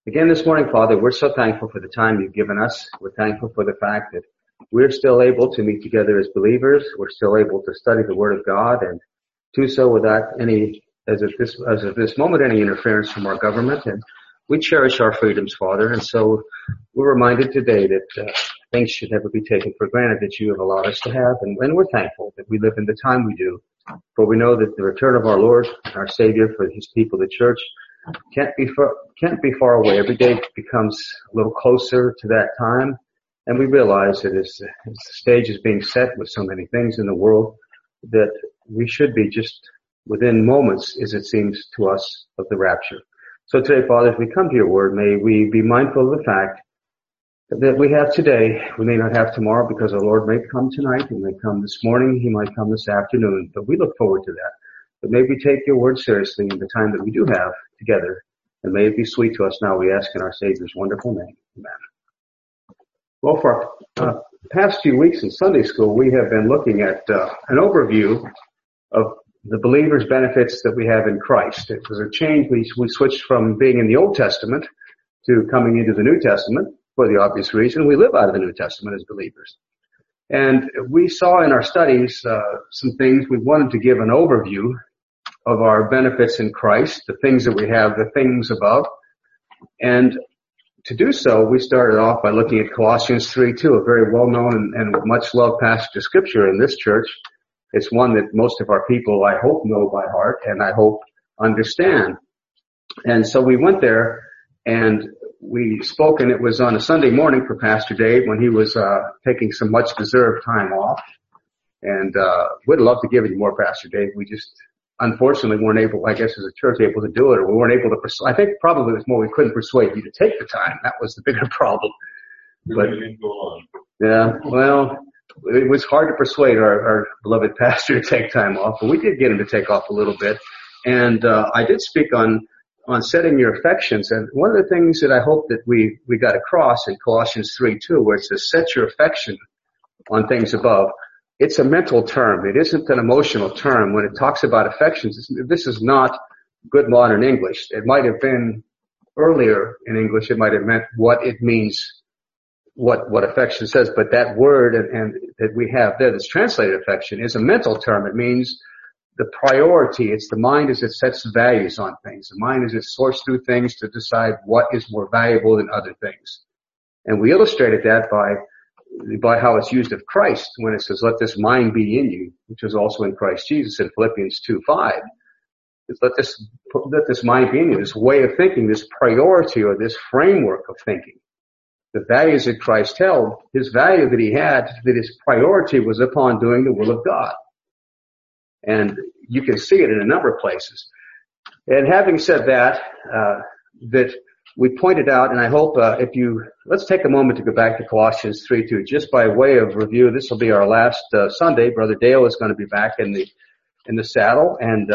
Again this morning, Father, we're so thankful for the time you've given us. We're thankful for the fact that we're still able to meet together as believers. We're still able to study the Word of God and do so without any, as of this moment, any interference from our government. And we cherish our freedoms, Father. And so we're reminded today that things should never be taken for granted that you have allowed us to have. And we're thankful that we live in the time we do. For we know that the return of our Lord, our Savior, for His people, the church, can't be far away. Every day becomes a little closer to that time, and we realize that as the stage is being set with so many things in the world, that we should be just within moments, as it seems to us, of the rapture. So today, Father, as we come to your word, may we be mindful of the fact that we have today, we may not have tomorrow, because our Lord may come tonight, He may come this morning, He might come this afternoon, but we look forward to that. But may we take your word seriously in the time that we do have together, and may it be sweet to us now, we ask in our Savior's wonderful name. Amen. Well, for our past few weeks in Sunday school, we have been looking at an overview of the believer's benefits that we have in Christ. It was a change. We switched from being in the Old Testament to coming into the New Testament for the obvious reason. We live out of the New Testament as believers. And we saw in our studies some things. We wanted to give an overview of our benefits in Christ, the things that we have, the things above. And to do so, we started off by looking at Colossians 3:2, a very well-known and much-loved passage of Scripture in this church. It's one that most of our people, I hope, know by heart and I hope understand. And so we went there and we spoke, and it was on a Sunday morning for Pastor Dave when he was taking some much-deserved time off. And we'd love to give you more, Pastor Dave. We just unfortunately weren't able, I guess, as a church, able to do it, or we weren't able to I think probably it was more we couldn't persuade you to take the time. That was the bigger problem. But yeah, well, it was hard to persuade our beloved pastor to take time off, but we did get him to take off a little bit. And I did speak on setting your affections, and one of the things that I hope that we got across in Colossians 3:2, where it says, set your affection on things above. It's a mental term. It isn't an emotional term. When it talks about affections, this is not good modern English. It might have been earlier in English. It might have meant what it means, what affection says. But that word and that we have there that's translated affection is a mental term. It means the priority. It's the mind as it sets values on things. The mind as it sorts through things to decide what is more valuable than other things. And we illustrated that by how it's used of Christ when it says, let this mind be in you, which is also in Christ Jesus in Philippians 2:5. Let this mind be in you, this way of thinking, this priority or this framework of thinking. The values that Christ held, his value that he had, that his priority was upon doing the will of God. And you can see it in a number of places. And having said that, that we pointed out, and I hope let's take a moment to go back to Colossians 3:2, just by way of review. This will be our last Sunday. Brother Dale is going to be back in the saddle, and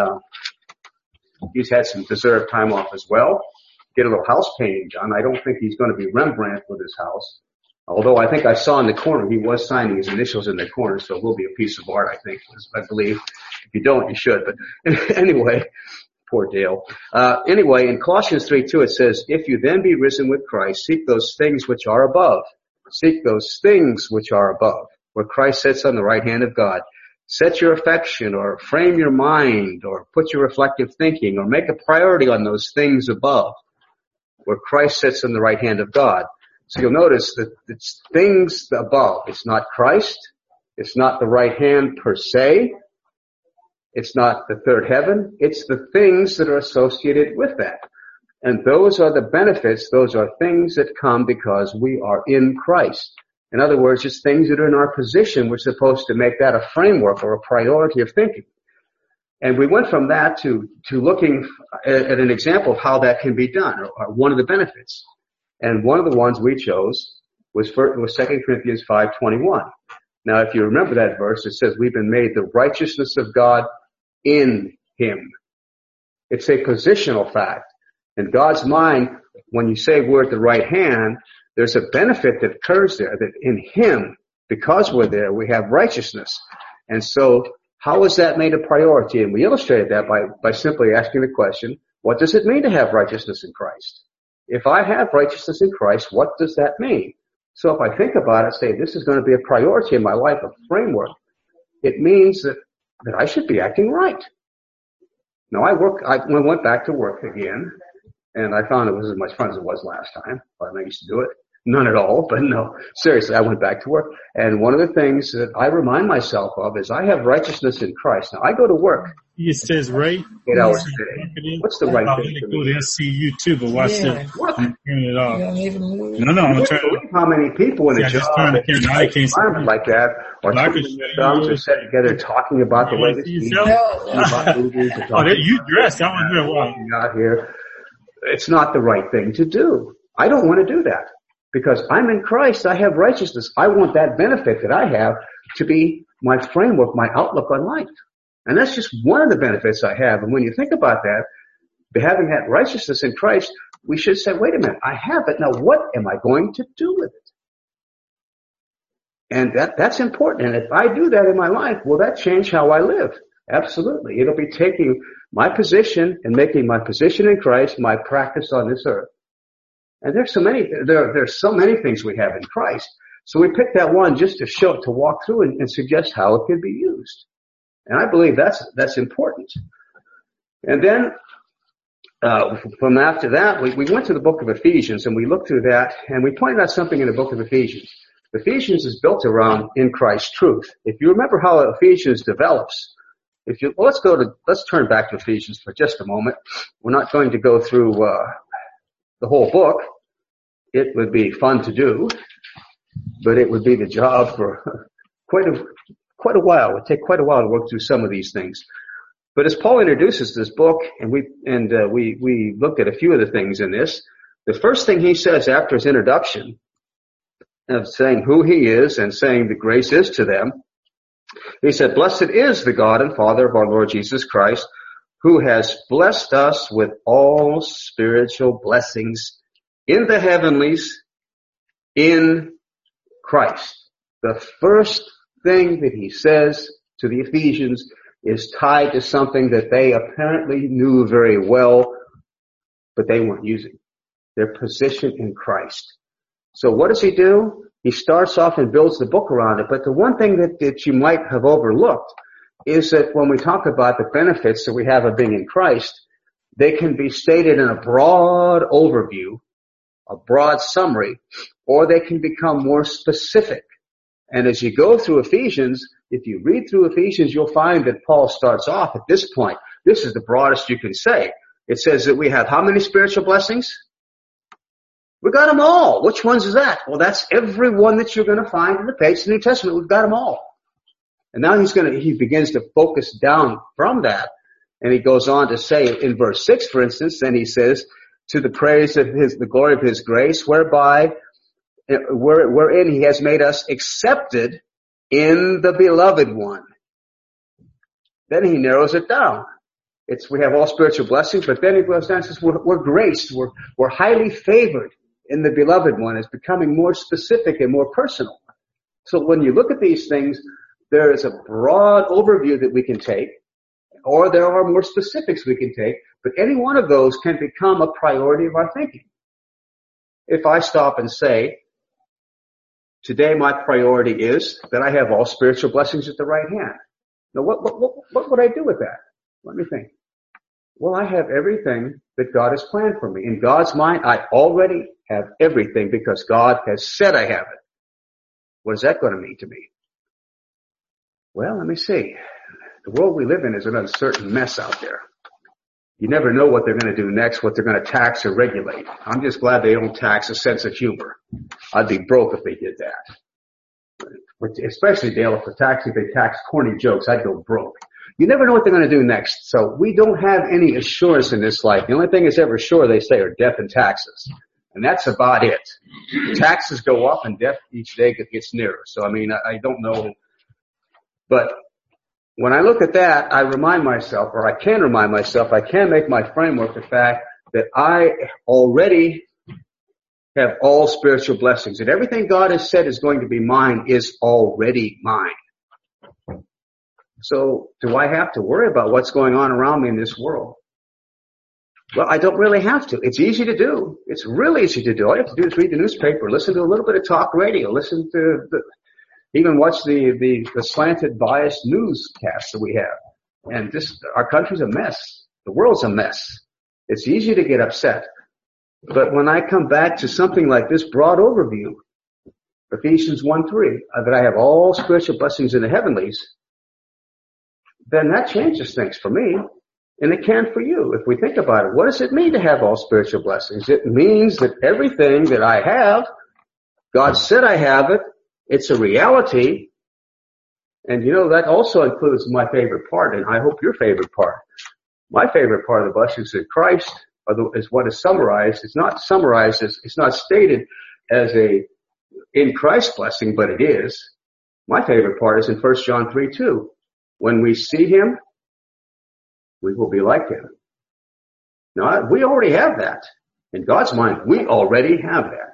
he's had some deserved time off as well. Get a little house painting done. I don't think he's going to be Rembrandt with his house, although I think I saw in the corner he was signing his initials in the corner, so it will be a piece of art, I believe. If you don't, you should. But anyway. Poor Dale. Anyway, in Colossians 3:2 it says, if you then be risen with Christ, seek those things which are above. Seek those things which are above, where Christ sits on the right hand of God. Set your affection or frame your mind or put your reflective thinking or make a priority on those things above, where Christ sits on the right hand of God. So you'll notice that it's things above. It's not Christ. It's not the right hand per se. It's not the third heaven. It's the things that are associated with that. And those are the benefits. Those are things that come because we are in Christ. In other words, it's things that are in our position. We're supposed to make that a framework or a priority of thinking. And we went from that to looking at an example of how that can be done, or one of the benefits. And one of the ones we chose was 2 Corinthians 5:21. Now, if you remember that verse, it says we've been made the righteousness of God in him. It's a positional fact. In God's mind, when you say we're at the right hand, there's a benefit that occurs there, that in him, because we're there, we have righteousness. And so, how is that made a priority? And we illustrated that by simply asking the question, what does it mean to have righteousness in Christ? if I have righteousness in Christ, what does that mean? So if I think about it, say this is going to be a priority in my life, a framework, it means that I should be acting right. Now I went back to work again, and I found it was as much fun as it was last time. I used to do it. None at all, but no, seriously, I went back to work. And one of the things that I remind myself of is I have righteousness in Christ. Now I go to work. It says right. 8 hours a day. What's the right thing to go do? to SCU too, but watch this. I'm turning it off. No, I'm You turning don't believe how many people in a job environment like that are set together talking about the latest about movies. You dressed. I want to hear why. Not here. It's not the right thing to do. I don't want to do that. Because I'm in Christ, I have righteousness. I want that benefit that I have to be my framework, my outlook on life. And that's just one of the benefits I have. And when you think about that, having that righteousness in Christ, we should say, wait a minute, I have it. Now what am I going to do with it? And that's important. And if I do that in my life, will that change how I live? Absolutely. It'll be taking my position and making my position in Christ my practice on this earth. And there's so many things we have in Christ. So we picked that one just to walk through and suggest how it could be used. And I believe that's important. And then, from after that, we went to the book of Ephesians and we looked through that and we pointed out something in the book of Ephesians. Ephesians is built around in Christ truth. If you remember how Ephesians develops, let's turn back to Ephesians for just a moment. We're not going to go through, the whole book. It would be fun to do, but it would be the job for quite a while. It would take quite a while to work through some of these things. But as Paul introduces this book, and we looked at a few of the things in this, the first thing he says after his introduction of saying who he is and saying the grace is to them, he said, "Blessed is the God and Father of our Lord Jesus Christ, who has blessed us with all spiritual blessings in the heavenlies in Christ." The first thing that he says to the Ephesians is tied to something that they apparently knew very well, but they weren't using. Their position in Christ. So what does he do? He starts off and builds the book around it, but the one thing that you might have overlooked is that when we talk about the benefits that we have of being in Christ, they can be stated in a broad overview, a broad summary, or they can become more specific. And as you go through Ephesians, if you read through Ephesians, you'll find that Paul starts off at this point. This is the broadest you can say. It says that we have how many spiritual blessings? We got them all. Which ones is that? Well, that's every one that you're going to find in the page of the New Testament. We've got them all. And now he begins to focus down from that. And he goes on to say in verse 6, for instance, then he says, to the praise of the glory of his grace, wherein he has made us accepted in the beloved one. Then he narrows it down. We have all spiritual blessings, but then he goes down and says, we're graced, we're highly favored in the beloved one. It's becoming more specific and more personal. So when you look at these things, there is a broad overview that we can take, or there are more specifics we can take, but any one of those can become a priority of our thinking. If I stop and say, today my priority is that I have all spiritual blessings at the right hand. Now what would I do with that? Let me think. Well, I have everything that God has planned for me. In God's mind, I already have everything because God has said I have it. What is that going to mean to me? Well, let me see. The world we live in is an uncertain mess out there. You never know what they're going to do next, what they're going to tax or regulate. I'm just glad they don't tax a sense of humor. I'd be broke if they did that. Especially, Dale, if they tax corny jokes, I'd go broke. You never know what they're going to do next. So we don't have any assurance in this life. The only thing that's ever sure, they say, are death and taxes. And that's about it. Taxes go up and death each day gets nearer. So, I don't know. But when I look at that, I remind myself, or I can remind myself, I can make my framework the fact that I already have all spiritual blessings. And everything God has said is going to be mine is already mine. So do I have to worry about what's going on around me in this world? Well, I don't really have to. It's easy to do. It's really easy to do. All you have to do is read the newspaper, listen to a little bit of talk radio, even watch the slanted, biased newscasts that we have. And our country's a mess. The world's a mess. It's easy to get upset. But when I come back to something like this broad overview, Ephesians 1:3, that I have all spiritual blessings in the heavenlies, then that changes things for me. And it can for you, if we think about it. What does it mean to have all spiritual blessings? It means that everything that I have, God said I have it. It's a reality. And that also includes my favorite part, and I hope your favorite part. My favorite part of the blessings in Christ is what is summarized. It's not summarized it's not stated as a in Christ blessing, but it is. My favorite part is in 1 John 3:2. When we see Him, we will be like Him. Now, we already have that. In God's mind, we already have that.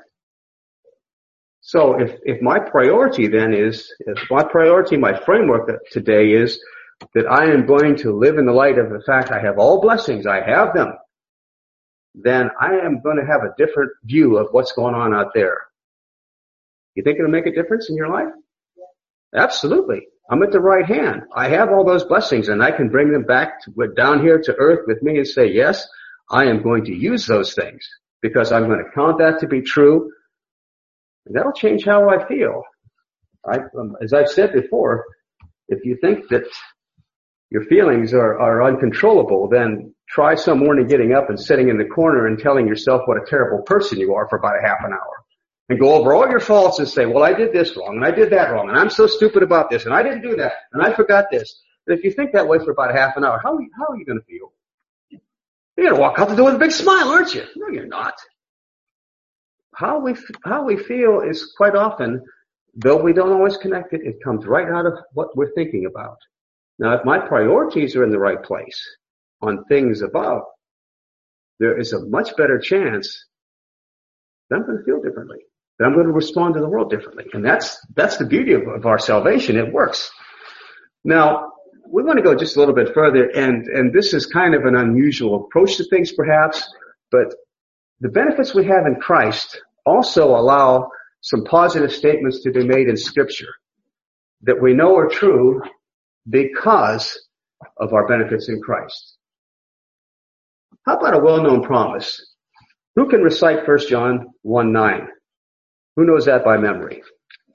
So if my priority my framework today is that I am going to live in the light of the fact I have all blessings, I have them, then I am going to have a different view of what's going on out there. You think it'll make a difference in your life? Absolutely. I'm at the right hand. I have all those blessings, and I can bring them back down here to earth with me and say, yes, I am going to use those things because I'm going to count that to be true. And that'll change how I feel. As I've said before, if you think that your feelings are uncontrollable, then try some morning getting up and sitting in the corner and telling yourself what a terrible person you are for about a half an hour. And go over all your faults and say, well, I did this wrong, and I did that wrong, and I'm so stupid about this, and I didn't do that, and I forgot this. But if you think that way for about a half an hour, how are you going to feel? You're going to walk out the door with a big smile, aren't you? No, you're not. How we feel is quite often, though we don't always connect it, it comes right out of what we're thinking about. Now, if my priorities are in the right place on things above, there is a much better chance that I'm going to feel differently, that I'm going to respond to the world differently. And that's the beauty of our salvation. It works. Now, we want to go just a little bit further, and this is kind of an unusual approach to things perhaps, but the benefits we have in Christ also allow some positive statements to be made in Scripture that we know are true because of our benefits in Christ. How about a well-known promise? Who can recite 1 John 1:9? Who knows that by memory?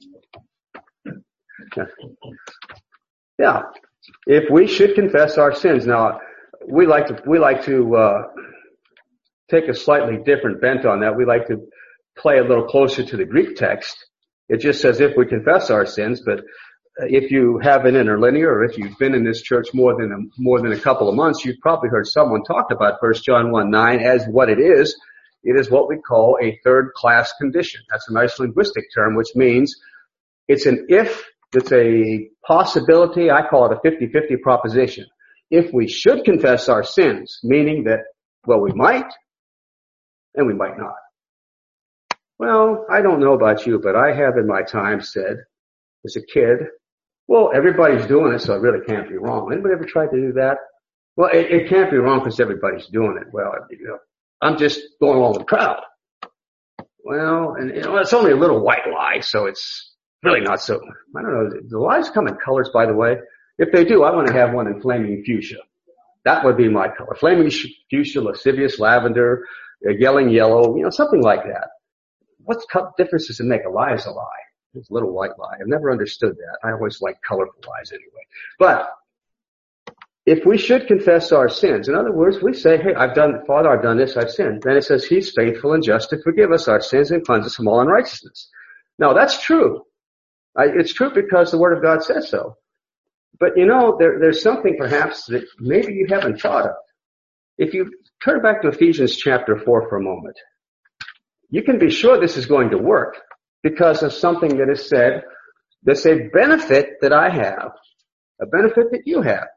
Yeah. If we should confess our sins. Now, we like to take a slightly different bent on that. We like to play a little closer to the Greek text. It just says if we confess our sins, but if you have an interlinear, or if you've been in this church more than a couple of months, you've probably heard someone talk about 1 John 1:9 as what it is. It is what we call a third-class condition. That's a nice linguistic term, which means it's an if, it's a possibility. I call it a 50-50 proposition. If we should confess our sins, meaning that, well, we might, and we might not. Well, I don't know about you, but I have in my time said, as a kid, well, everybody's doing it, so it really can't be wrong. Anybody ever tried to do that? Well, it can't be wrong because everybody's doing it. Well, I'm just going along with the crowd. Well, and it's only a little white lie, so it's really not so, I don't know, do lies come in colors, by the way? If they do, I want to have one in flaming fuchsia. That would be my color. Flaming fuchsia, lascivious lavender, yelling yellow, something like that. What difference does it make? A lie is a lie. It's a little white lie. I've never understood that. I always like colorful lies anyway. But if we should confess our sins, in other words, we say, hey, Father, I've done this, I've sinned. Then it says He's faithful and just to forgive us our sins and cleanse us from all unrighteousness. Now, that's true. It's true because the Word of God says so. But there's something perhaps that maybe you haven't thought of. If you turn back to Ephesians chapter 4 for a moment, you can be sure this is going to work because of something that is said that's a benefit that I have, a benefit that you have.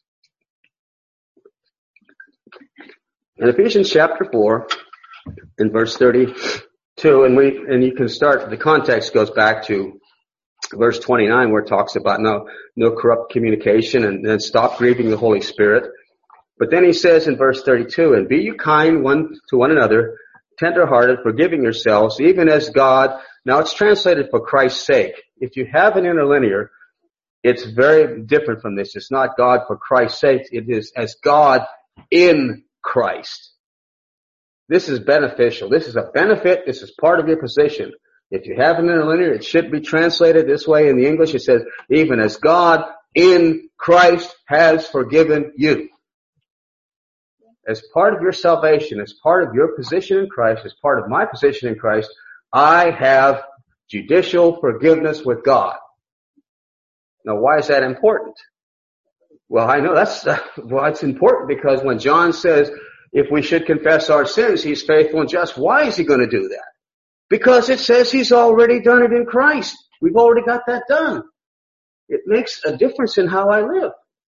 In Ephesians chapter 4, in verse 32, and you can start, the context goes back to verse 29 where it talks about no corrupt communication and then stop grieving the Holy Spirit. But then he says in verse 32, and be you kind one to one another, tender-hearted, forgiving yourselves, even as God. Now it's translated for Christ's sake. If you have an interlinear, it's very different from this. It's not God for Christ's sake. It is as God in Christ. This is beneficial. This is a benefit. This is part of your position. If you have an interlinear, it should be translated this way in the English. It says, even as God in Christ has forgiven you. As part of your salvation, as part of your position in Christ, as part of my position in Christ, I have judicial forgiveness with God. Now, why is that important? Well, I know it's important because when John says if we should confess our sins, he's faithful and just. Why is he going to do that? Because it says he's already done it in Christ. We've already got that done. It makes a difference in how I live.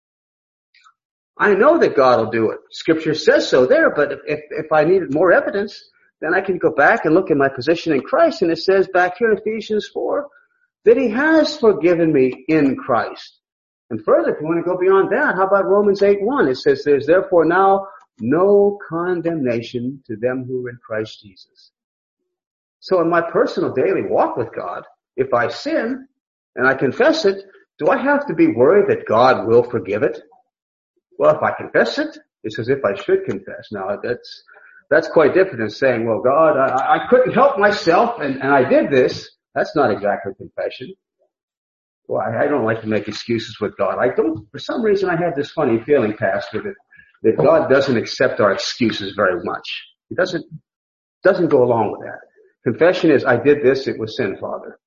I know that God will do it. Scripture says so there, but if I needed more evidence, then I can go back and look at my position in Christ, and it says back here in Ephesians 4 that he has forgiven me in Christ. And further, if you want to go beyond that, how about Romans 8:1? It says, there's therefore now no condemnation to them who are in Christ Jesus. So in my personal daily walk with God, if I sin and I confess it, do I have to be worried that God will forgive it? Well, if I confess it, it's as if I should confess. Now, that's quite different than saying, well, God, I couldn't help myself and I did this. That's not exactly confession. Well, I don't like to make excuses with God. For some reason I have this funny feeling, Pastor, that God doesn't accept our excuses very much. He doesn't go along with that. Confession is, I did this, it was sin, Father.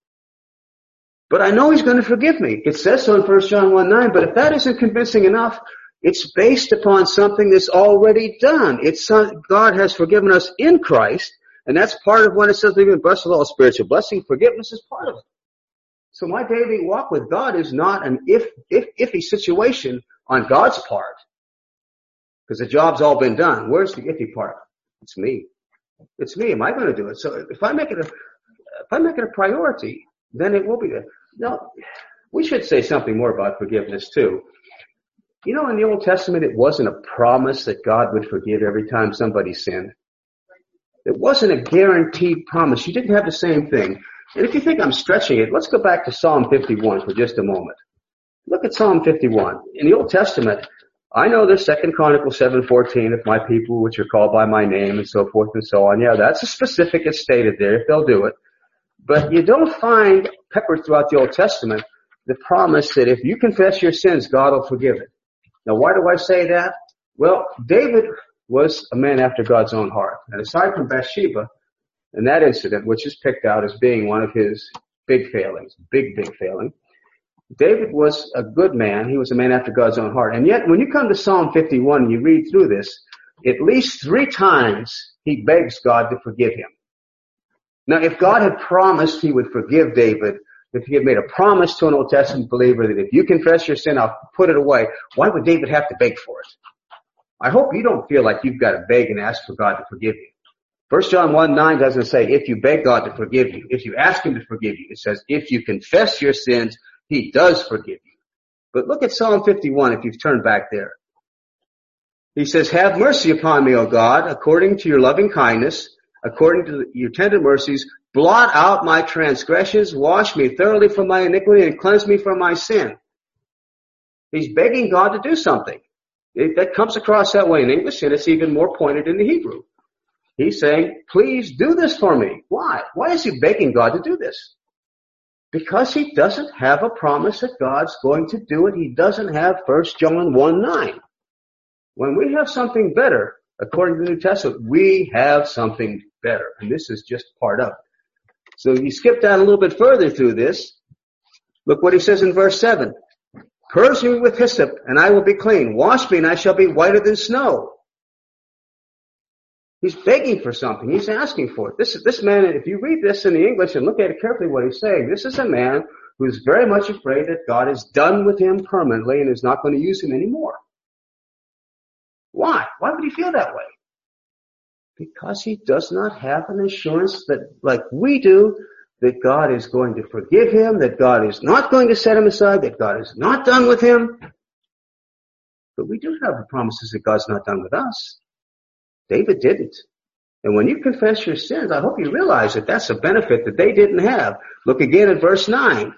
But I know he's going to forgive me. It says so in 1 John 1:9, but if that isn't convincing enough, it's based upon something that's already done. God has forgiven us in Christ, and that's part of when it says we've been blessed with all spiritual blessing. Forgiveness is part of it. So my daily walk with God is not an iffy situation on God's part, because the job's all been done. Where's the iffy part? It's me. It's me. Am I going to do it? So if I make it a priority, then it will be there. Now, we should say something more about forgiveness too. You know, in the Old Testament, it wasn't a promise that God would forgive every time somebody sinned. It wasn't a guaranteed promise. You didn't have the same thing. And if you think I'm stretching it, let's go back to Psalm 51 for just a moment. Look at Psalm 51. In the Old Testament, I know there's 2 Chronicles 7:14, if my people which are called by my name and so forth and so on. Yeah, that's a specific. It's stated there if they'll do it. But you don't find peppered throughout the Old Testament the promise that if you confess your sins, God will forgive it. Now, why do I say that? Well, David was a man after God's own heart. And aside from Bathsheba and that incident, which is picked out as being one of his big failings, big failing, David was a good man. He was a man after God's own heart. And yet, when you come to Psalm 51 and you read through this, at least 3 times he begs God to forgive him. Now, if God had promised he would forgive David, if he had made a promise to an Old Testament believer that if you confess your sin, I'll put it away, why would David have to beg for it? I hope you don't feel like you've got to beg and ask for God to forgive you. 1 John 1:9 doesn't say if you beg God to forgive you. If you ask him to forgive you, it says if you confess your sins, he does forgive you. But look at Psalm 51 if you've turned back there. He says, have mercy upon me, O God, according to your loving kindness, according to your tender mercies, blot out my transgressions, wash me thoroughly from my iniquity, and cleanse me from my sin. He's begging God to do something. That comes across that way in English, and it's even more pointed in the Hebrew. He's saying, please do this for me. Why? Why is he begging God to do this? Because he doesn't have a promise that God's going to do it. He doesn't have 1 John 1:9. When we have something better, according to the New Testament, we have something better. And this is just part of it. So you skip down a little bit further through this. Look what he says in verse 7. Purge me with hyssop, and I will be clean. Wash me, and I shall be whiter than snow. He's begging for something. He's asking for it. This man, if you read this in the English and look at it carefully what he's saying, this is a man who's very much afraid that God is done with him permanently and is not going to use him anymore. Why? Why would he feel that way? Because he does not have an assurance that, like we do, that God is going to forgive him, that God is not going to set him aside, that God is not done with him. But we do have the promises that God's not done with us. David didn't. And when you confess your sins, I hope you realize that that's a benefit that they didn't have. Look again at verse 9.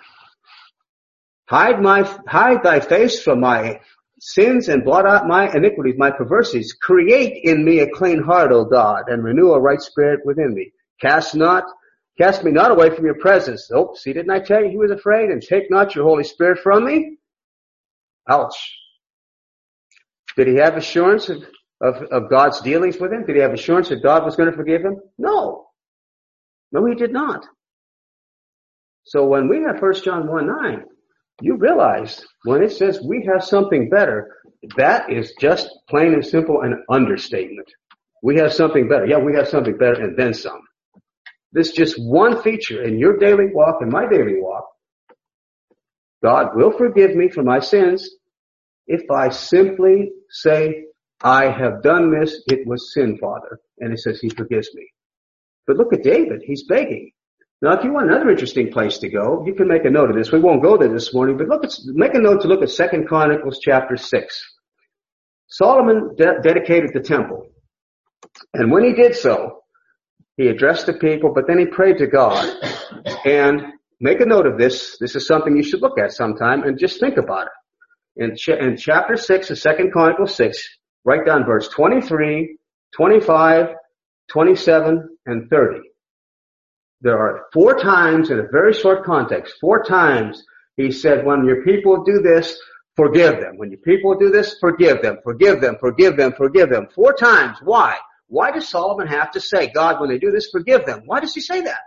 Hide thy face from my sins and blot out my iniquities, my perversities. Create in me a clean heart, O God, and renew a right spirit within me. Cast me not away from your presence. Oh, see, didn't I tell you he was afraid? And take not your Holy Spirit from me. Ouch. Did he have assurance of God's dealings with him? Did he have assurance that God was going to forgive him? No. No, he did not. So when we have 1 John 1:9, you realize when it says we have something better, that is just plain and simple an understatement. We have something better. Yeah, we have something better and then some. This is just one feature in your daily walk and my daily walk. God will forgive me for my sins if I simply say, I have done this, it was sin, Father. And it says he forgives me. But look at David, he's begging. Now, if you want another interesting place to go, you can make a note of this. We won't go there this morning, but make a note to look at 2 Chronicles chapter 6. Solomon dedicated the temple. And when he did so, he addressed the people, but then he prayed to God. And make a note of this. This is something you should look at sometime and just think about it. In chapter 6 of 2 Chronicles 6, write down verse 23, 25, 27, and 30. There are 4 times in a very short context, 4 times he said, when your people do this, forgive them. When your people do this, forgive them, forgive them, forgive them, forgive them. 4 times. Why? Why does Solomon have to say, God, when they do this, forgive them? Why does he say that?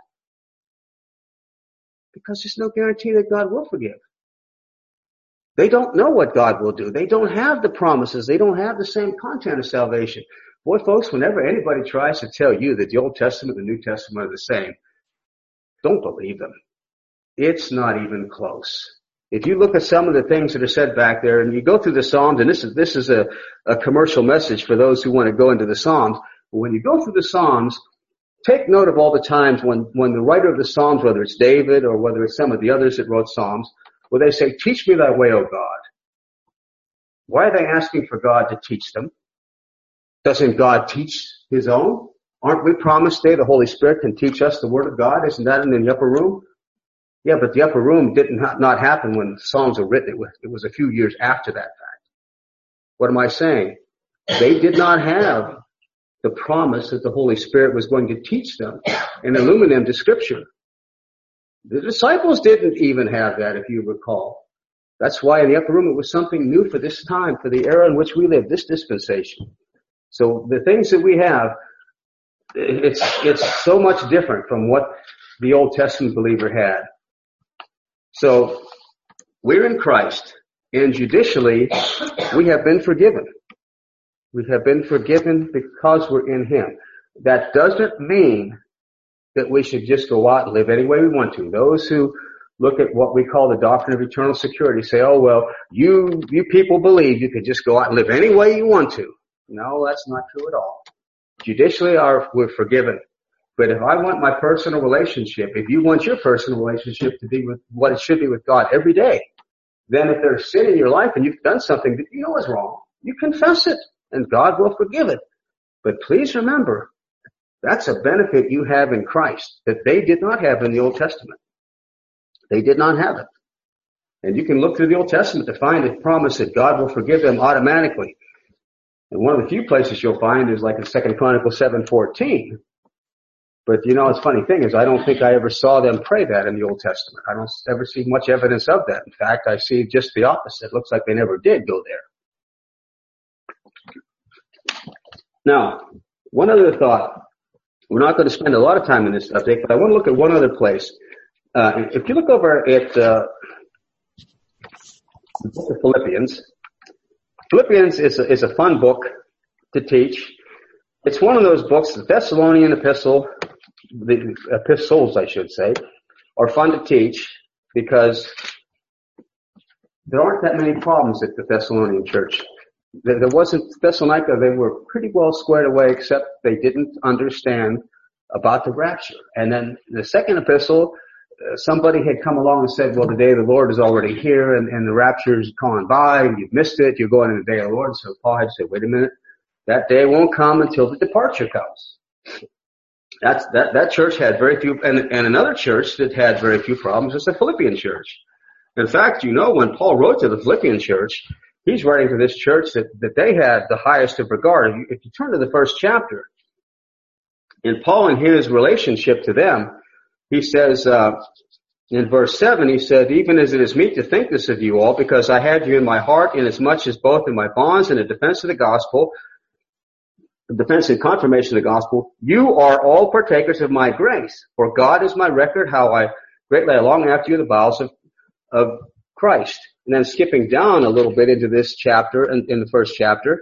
Because there's no guarantee that God will forgive. They don't know what God will do. They don't have the promises. They don't have the same content of salvation. Boy, folks, whenever anybody tries to tell you that the Old Testament and the New Testament are the same, don't believe them. It's not even close. If you look at some of the things that are said back there, and you go through the Psalms, and this is a commercial message for those who want to go into the Psalms, but when you go through the Psalms, take note of all the times when the writer of the Psalms, whether it's David or whether it's some of the others that wrote Psalms, where they say, teach me thy way, O God. Why are they asking for God to teach them? Doesn't God teach his own? Aren't we promised today the Holy Spirit can teach us the Word of God? Isn't that in the upper room? Yeah, but the upper room did not happen when the Psalms were written. It was a few years after that fact. What am I saying? They did not have the promise that the Holy Spirit was going to teach them and illumine them to Scripture. The disciples didn't even have that, if you recall. That's why in the upper room it was something new for this time, for the era in which we live, this dispensation. So the things that we have, it's so much different from what the Old Testament believer had. So we're in Christ, and judicially we have been forgiven. We have been forgiven because we're in Him. That doesn't mean that we should just go out and live any way we want to. Those who look at what we call the doctrine of eternal security say, oh, well, you people believe you could just go out and live any way you want to. No, that's not true at all. Judicially, we're forgiven. But if I want my personal relationship, if you want your personal relationship to be with what it should be with God every day, then if there's sin in your life and you've done something that you know is wrong, you confess it and God will forgive it. But please remember, that's a benefit you have in Christ that they did not have in the Old Testament. They did not have it. And you can look through the Old Testament to find a promise that God will forgive them automatically. And one of the few places you'll find is like in 2 Chronicles 7:14. But you know, it's a funny thing is I don't think I ever saw them pray that in the Old Testament. I don't ever see much evidence of that. In fact, I see just the opposite. It looks like they never did go there. Now, one other thought. We're not going to spend a lot of time in this subject, but I want to look at one other place. If you look over at the book of Philippians, Philippians is a fun book to teach. It's one of those books, the Thessalonian epistle, the epistles, I should say, are fun to teach because there aren't that many problems at the Thessalonian church. There wasn't Thessalonica, they were pretty well squared away except they didn't understand about the rapture. And then the second epistle somebody had come along and said, well, the day of the Lord is already here and the rapture's gone by and you've missed it. You're going in the day of the Lord. So Paul had to say, wait a minute. That day won't come until the departure comes. That church had very few, and another church that had very few problems is the Philippian church. In fact, when Paul wrote to the Philippian church, he's writing to this church that they had the highest of regard. If you turn to the first chapter, and Paul in his relationship to them, he says, in verse 7, he said, even as it is meet to think this of you all, because I had you in my heart, inasmuch as both in my bonds and in defense of the gospel, the defense and confirmation of the gospel, you are all partakers of my grace. For God is my record, how I greatly long after you the bowels of Christ. And then skipping down a little bit into this chapter, in the first chapter,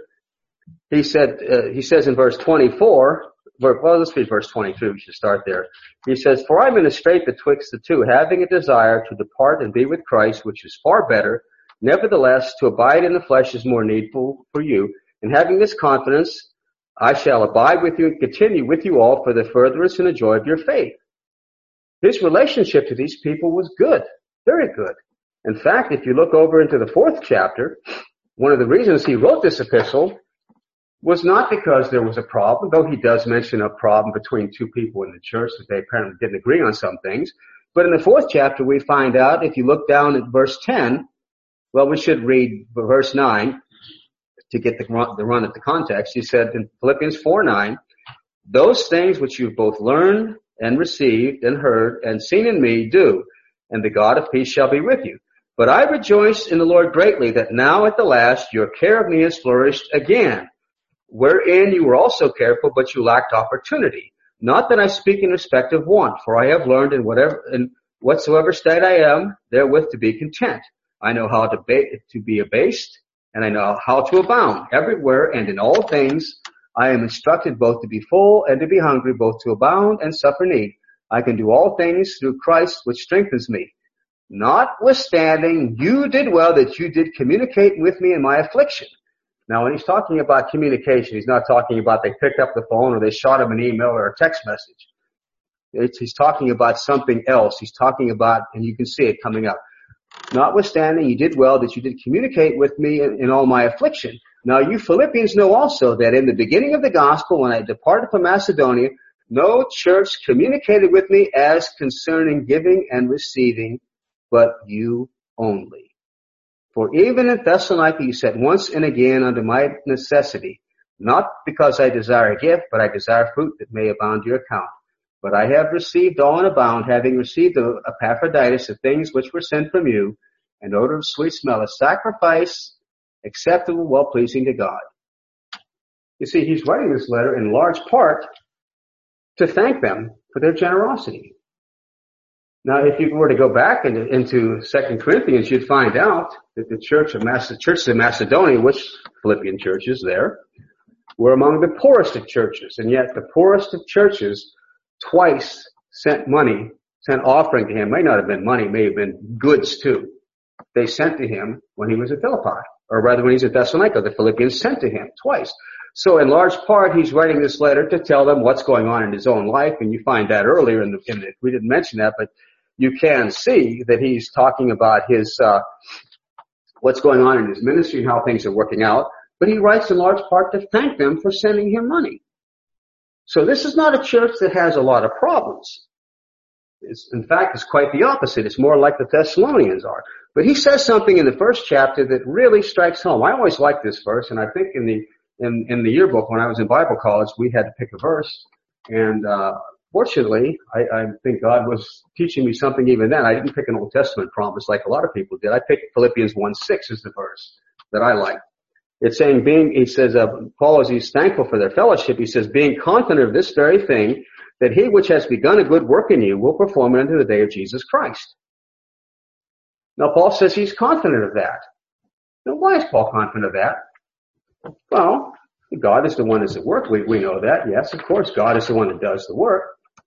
he says in verse 24, well, let's read verse 22. We should start there. He says, for I'm in a strait betwixt the two, having a desire to depart and be with Christ, which is far better. Nevertheless, to abide in the flesh is more needful for you. And having this confidence, I shall abide with you and continue with you all for the furtherance and the joy of your faith. His relationship to these people was good, very good. In fact, if you look over into the 4th chapter, one of the reasons he wrote this epistle was not because there was a problem, though he does mention a problem between two people in the church that they apparently didn't agree on some things. But in the 4th chapter, we find out, if you look down at verse 10, well, we should read verse 9 to get the run at the context. He said in Philippians 4:9, those things which you've both learned and received and heard and seen in me do, and the God of peace shall be with you. But I rejoice in the Lord greatly that now at the last your care of me has flourished again, wherein you were also careful, but you lacked opportunity. Not that I speak in respect of want, for I have learned in whatsoever state I am, therewith to be content. I know how to be abased, and I know how to abound. Everywhere and in all things I am instructed both to be full and to be hungry, both to abound and suffer need. I can do all things through Christ which strengthens me. Notwithstanding, you did well that you did communicate with me in my affliction. Now, when he's talking about communication, he's not talking about they picked up the phone or they shot him an email or a text message. He's talking about something else. He's talking about, and you can see it coming up. Notwithstanding, you did well that you did communicate with me in all my affliction. Now, you Philippians know also that in the beginning of the gospel, when I departed from Macedonia, no church communicated with me as concerning giving and receiving, but you only. For even in Thessalonica you said once and again unto my necessity, not because I desire a gift, but I desire fruit that may abound to your account. But I have received all in abound, having received of Epaphroditus the things which were sent from you, an odor of sweet smell, a sacrifice acceptable, well-pleasing to God. You see, he's writing this letter in large part to thank them for their generosity. Now, if you were to go back into 2 Corinthians, you'd find out that the churches of Macedonia, which Philippian churches there, were among the poorest of churches. And yet the poorest of churches twice sent offering to him. May not have been money, may have been goods too. They sent to him when he was at Philippi, or rather when he was at Thessalonica. The Philippians sent to him twice. So in large part, he's writing this letter to tell them what's going on in his own life, and you find that earlier we didn't mention that, but you can see that he's talking about his, what's going on in his ministry and how things are working out, but he writes in large part to thank them for sending him money. So this is not a church that has a lot of problems. In fact, it's quite the opposite. It's more like the Thessalonians are. But he says something in the first chapter that really strikes home. I always like this verse, and I think in the yearbook when I was in Bible college, we had to pick a verse. And fortunately, I think God was teaching me something even then. I didn't pick an Old Testament promise like a lot of people did. I picked Philippians 1:6 as the verse that I like. It's saying Paul, as he's thankful for their fellowship, he says, being confident of this very thing, that he which has begun a good work in you will perform it unto the day of Jesus Christ. Now, Paul says he's confident of that. Now, why is Paul confident of that? Well, God is the one that's at work. We know that. Yes, of course, God is the one that does the work.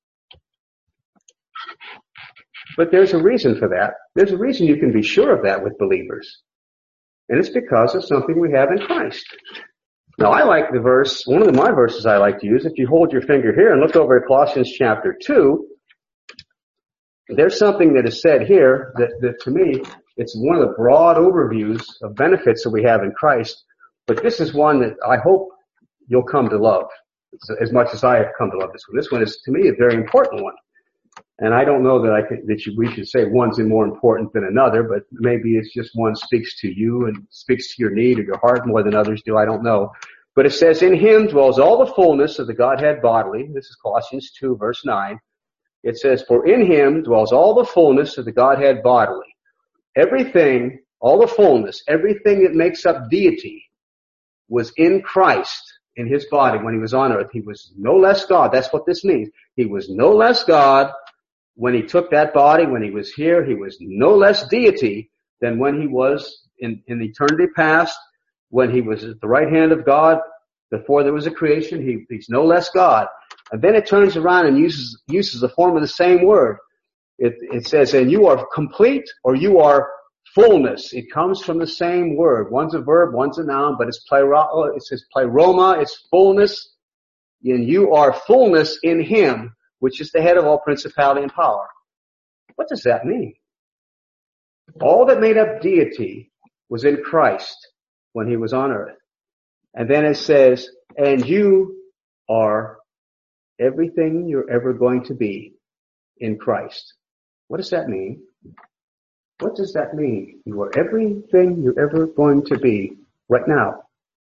But there's a reason for that. There's a reason you can be sure of that with believers. And it's because of something we have in Christ. Now, I like the verse, one of my verses I like to use, if you hold your finger here and look over at Colossians chapter 2, there's something that is said here that to me, it's one of the broad overviews of benefits that we have in Christ. But this is one that I hope you'll come to love as much as I have come to love this one. This one is, to me, a very important one. And I don't know that we should say one's more important than another, but maybe it's just one speaks to you and speaks to your need or your heart more than others do. I don't know. But it says, in him dwells all the fullness of the Godhead bodily. This is Colossians 2, verse 9. It says, for in him dwells all the fullness of the Godhead bodily. Everything, all the fullness, everything that makes up deity was in Christ, in his body when he was on earth. He was no less God. That's what this means. He was no less God when he took that body. When he was here, he was no less deity than when he was in eternity past, when he was at the right hand of God before there was a creation. He's no less God. And then it turns around and uses the form of the same word. It says, and you are complete, or you are fullness. It comes from the same word. One's a verb, one's a noun, but it says pleroma, it's fullness. And you are fullness in him, which is the head of all principality and power. What does that mean? All that made up deity was in Christ when he was on earth. And then it says, and you are everything you're ever going to be in Christ. What does that mean? What does that mean? You are everything you're ever going to be right now.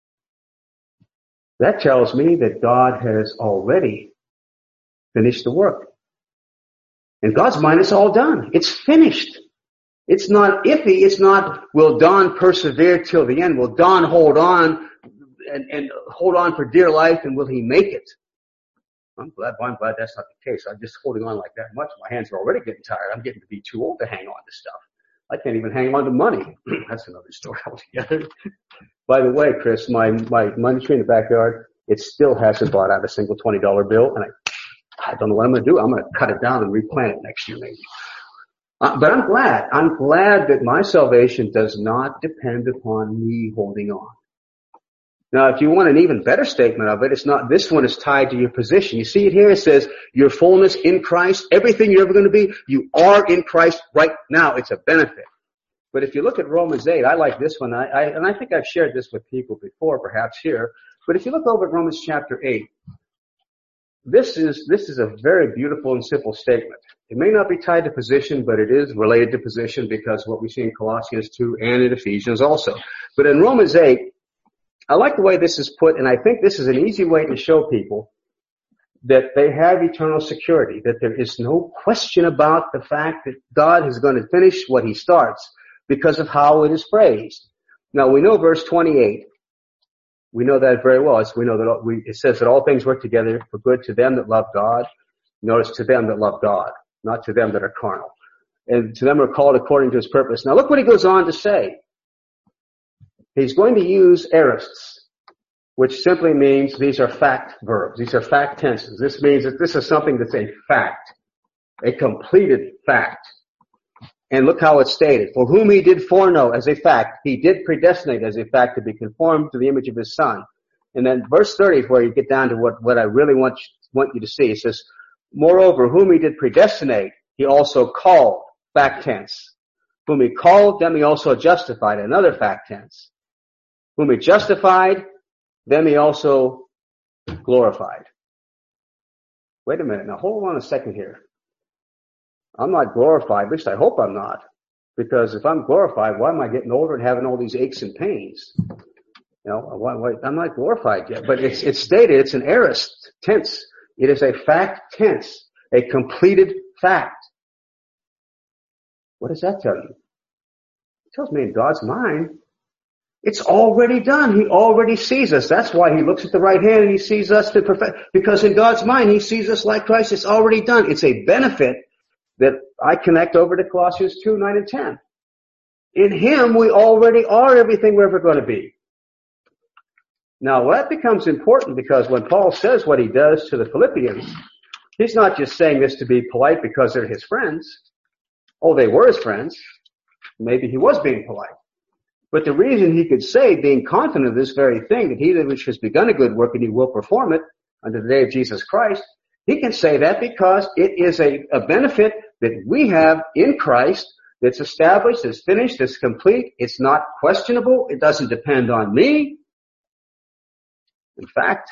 That tells me that God has already finished the work. In God's mind, it's all done. It's finished. It's not iffy. It's not, will Don persevere till the end? Will Don hold on and hold on for dear life, and will he make it? I'm glad that's not the case. I'm just holding on like that much. My hands are already getting tired. I'm getting to be too old to hang on to stuff. I can't even hang on to money. That's another story altogether. By the way, Chris, my money tree in the backyard, it still hasn't bought out a single $20 bill, and I don't know what I'm going to do. I'm going to cut it down and replant it next year maybe. But I'm glad. I'm glad that my salvation does not depend upon me holding on. Now, if you want an even better statement of it, it's not, this one is tied to your position. You see it here? It says, your fullness in Christ, everything you're ever going to be, you are in Christ right now. It's a benefit. But if you look at Romans 8, I like this one. And I think I've shared this with people before, perhaps here. But if you look over at Romans chapter 8, this is a very beautiful and simple statement. It may not be tied to position, but it is related to position because what we see in Colossians 2 and in Ephesians also. But in Romans 8, I like the way this is put, and I think this is an easy way to show people that they have eternal security, that there is no question about the fact that God is going to finish what he starts because of how it is phrased. Now, we know verse 28. We know that very well. We know that it says that all things work together for good to them that love God. Notice, to them that love God, not to them that are carnal. And to them who are called according to his purpose. Now, look what he goes on to say. He's going to use aorists, which simply means these are fact verbs. These are fact tenses. This means that this is something that's a fact, a completed fact. And look how it's stated. For whom he did foreknow as a fact, he did predestinate as a fact to be conformed to the image of his son. And then verse 30 is where you get down to what I really want you to see. It says, moreover, whom he did predestinate, he also called, fact tense. Whom he called, them he also justified, another fact tense. Whom he justified, them he also glorified. Wait a minute. Now hold on a second here. I'm not glorified. At least I hope I'm not. Because if I'm glorified, why am I getting older and having all these aches and pains? You know, I'm not glorified yet. But it's stated, it's an aorist tense. It is a fact tense. A completed fact. What does that tell you? It tells me in God's mind, it's already done. He already sees us. That's why he looks at the right hand and he sees us to perfect. Because in God's mind, he sees us like Christ. It's already done. It's a benefit that I connect over to Colossians 2, 9 and 10. In him, we already are everything we're ever going to be. Now, that becomes important because when Paul says what he does to the Philippians, he's not just saying this to be polite because they're his friends. Oh, they were his friends. Maybe he was being polite. But the reason he could say, being confident of this very thing, that he which has begun a good work and he will perform it unto the day of Jesus Christ, he can say that because it is a benefit that we have in Christ that's established, that's finished, that's complete. It's not questionable. It doesn't depend on me. In fact,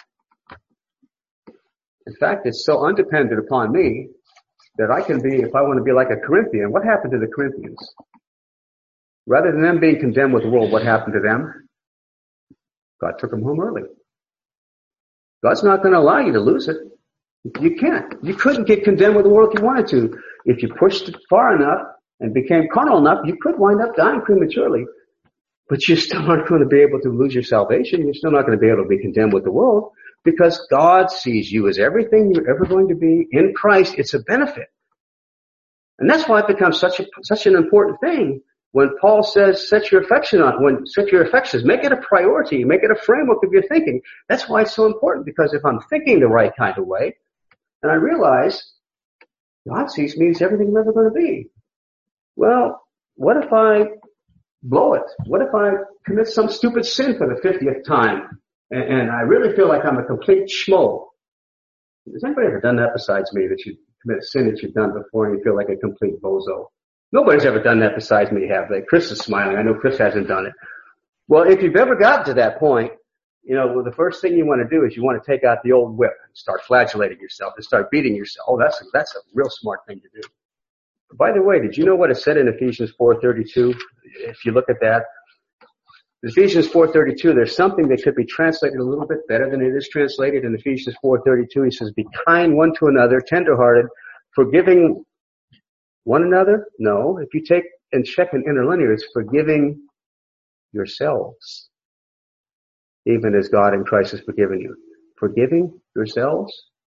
it's so undependent upon me that I can be, if I want to be like a Corinthian, what happened to the Corinthians? Rather than them being condemned with the world, what happened to them? God took them home early. God's not going to allow you to lose it. You can't. You couldn't get condemned with the world if you wanted to. If you pushed it far enough and became carnal enough, you could wind up dying prematurely. But you still aren't going to be able to lose your salvation. You're still not going to be able to be condemned with the world because God sees you as everything you're ever going to be in Christ. It's a benefit. And that's why it becomes such an important thing when Paul says set your affections, make it a priority, make it a framework of your thinking. That's why it's so important, because if I'm thinking the right kind of way, and I realize God sees me as everything I'm ever going to be. Well, what if I blow it? What if I commit some stupid sin for the 50th time and I really feel like I'm a complete schmo? Has anybody ever done that besides me, that you commit a sin that you've done before and you feel like a complete bozo? Nobody's ever done that besides me, have they? Chris is smiling. I know Chris hasn't done it. Well, if you've ever gotten to that point, the first thing you want to do is you want to take out the old whip and start flagellating yourself and start beating yourself. Oh, that's a real smart thing to do. By the way, did you know what it said in Ephesians 4:32? If you look at that, Ephesians 4:32, there's something that could be translated a little bit better than it is translated. In Ephesians 4:32, he says, be kind one to another, tenderhearted, forgiving one another. No, if you take and check an interlinear, it's forgiving yourselves, even as God in Christ has forgiven you. Forgiving yourselves?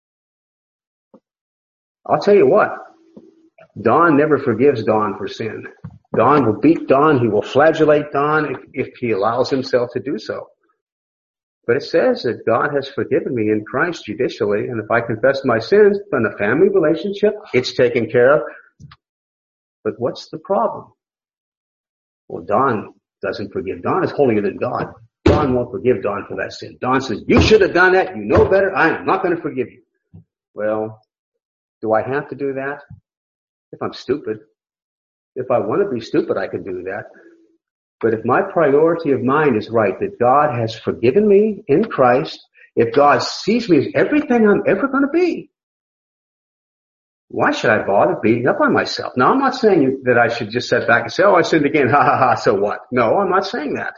I'll tell you what, Don never forgives Don for sin. Don will beat Don, he will flagellate Don if he allows himself to do so. But it says that God has forgiven me in Christ judicially, and if I confess my sins in a family relationship, it's taken care of. But what's the problem? Well, Don doesn't forgive. Don is holier than God. Don won't forgive Don for that sin. Don says, you should have done that. You know better. I am not going to forgive you. Well, do I have to do that? If I'm stupid. If I want to be stupid, I can do that. But if my priority of mind is right, that God has forgiven me in Christ, if God sees me as everything I'm ever going to be, why should I bother beating up on myself? Now, I'm not saying that I should just sit back and say, oh, I sinned again, ha ha ha, so what? No, I'm not saying that.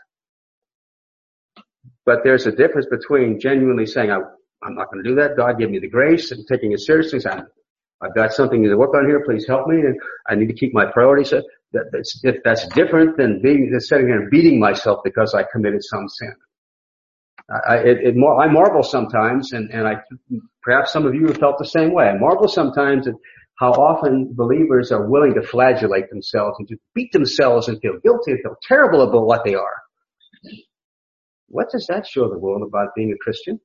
But there's a difference between genuinely saying, I'm not going to do that, God give me the grace, and taking it seriously, saying, I've got something to work on here, please help me, and I need to keep my priorities. That's different than sitting there and beating myself because I committed some sin. I marvel sometimes, and perhaps some of you have felt the same way. I marvel sometimes at how often believers are willing to flagellate themselves and to beat themselves and feel guilty and feel terrible about what they are. What does that show the world about being a Christian?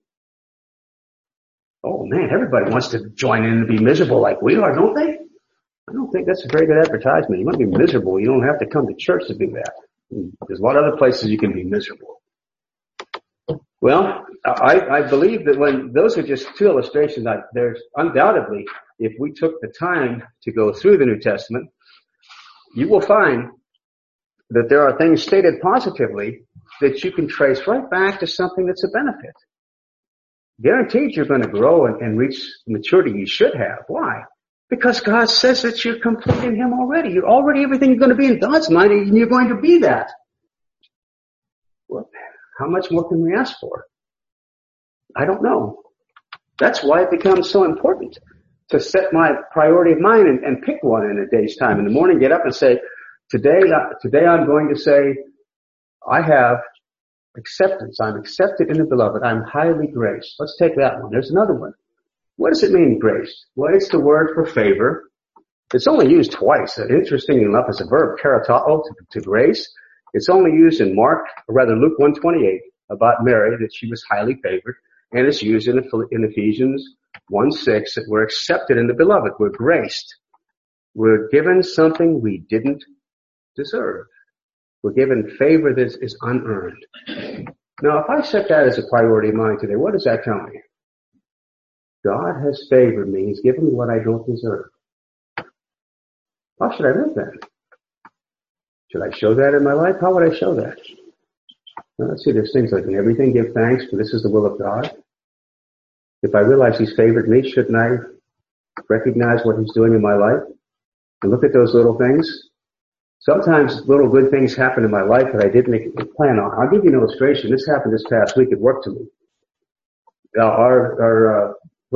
Oh man, everybody wants to join in and be miserable like we are, don't they? I don't think that's a very good advertisement. You want to be miserable, you don't have to come to church to do that. There's a lot of other places you can be miserable. Well, I believe that when those are just two illustrations, there's undoubtedly, if we took the time to go through the New Testament, you will find that there are things stated positively that you can trace right back to something that's a benefit. Guaranteed you're going to grow and reach maturity you should have. Why? Because God says that you're complete in Him already. You're already everything you're going to be in God's mind, and you're going to be that. Well, how much more can we ask for? I don't know. That's why it becomes so important to set my priority of mind and pick one in a day's time. In the morning, get up and say, today I'm going to say, I have acceptance. I'm accepted in the beloved. I'm highly graced. Let's take that one. There's another one. What does it mean, grace? Well, it's the word for favor. It's only used twice. Interestingly enough, it's a verb, karatao, to grace. It's only used in Luke 1:28 about Mary, that she was highly favored. And it's used in Ephesians 1:6 that we're accepted in the beloved. We're graced. We're given something we didn't deserve. We're given favor that is unearned. Now, if I set that as a priority of mine today, what does that tell me? God has favored me. He's given me what I don't deserve. How should I live then? Should I show that in my life? How would I show that? Well, let's see, there's things like in everything give thanks, for this is the will of God. If I realize He's favored me, shouldn't I recognize what He's doing in my life? And look at those little things. Sometimes little good things happen in my life that I didn't plan on. I'll give you an illustration. This happened this past week at work to me. Our